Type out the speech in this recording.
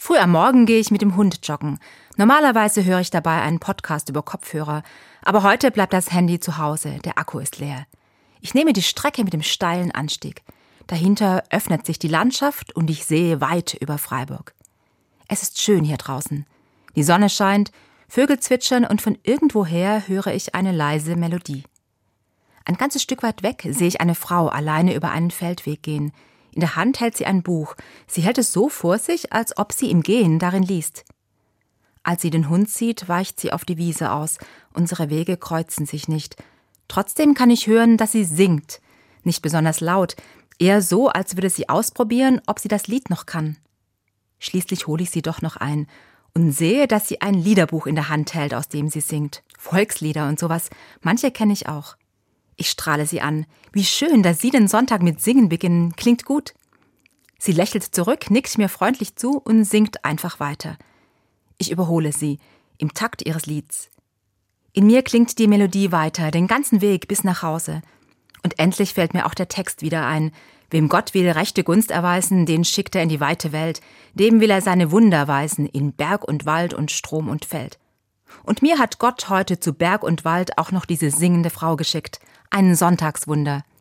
Früh am Morgen gehe ich mit dem Hund joggen. Normalerweise höre ich dabei einen Podcast über Kopfhörer, aber heute bleibt das Handy zu Hause, der Akku ist leer. Ich nehme die Strecke mit dem steilen Anstieg. Dahinter öffnet sich die Landschaft und ich sehe weit über Freiburg. Es ist schön hier draußen. Die Sonne scheint, Vögel zwitschern und von irgendwoher höre ich eine leise Melodie. Ein ganzes Stück weit weg sehe ich eine Frau alleine über einen Feldweg gehen. In der Hand hält sie ein Buch. Sie hält es so vor sich, als ob sie im Gehen darin liest. Als sie den Hund sieht, weicht sie auf die Wiese aus. Unsere Wege kreuzen sich nicht. Trotzdem kann ich hören, dass sie singt. Nicht besonders laut, eher so, als würde sie ausprobieren, ob sie das Lied noch kann. Schließlich hole ich sie doch noch ein und sehe, dass sie ein Liederbuch in der Hand hält, aus dem sie singt. Volkslieder und sowas, manche kenne ich auch. Ich strahle sie an. Wie schön, dass Sie den Sonntag mit Singen beginnen. Klingt gut. Sie lächelt zurück, nickt mir freundlich zu und singt einfach weiter. Ich überhole sie, im Takt ihres Lieds. In mir klingt die Melodie weiter, den ganzen Weg bis nach Hause. Und endlich fällt mir auch der Text wieder ein. Wem Gott will rechte Gunst erweisen, den schickt er in die weite Welt. Dem will er seine Wunder weisen, in Berg und Wald und Strom und Feld. Und mir hat Gott heute zu Berg und Wald auch noch diese singende Frau geschickt. Ein Sonntagswunder.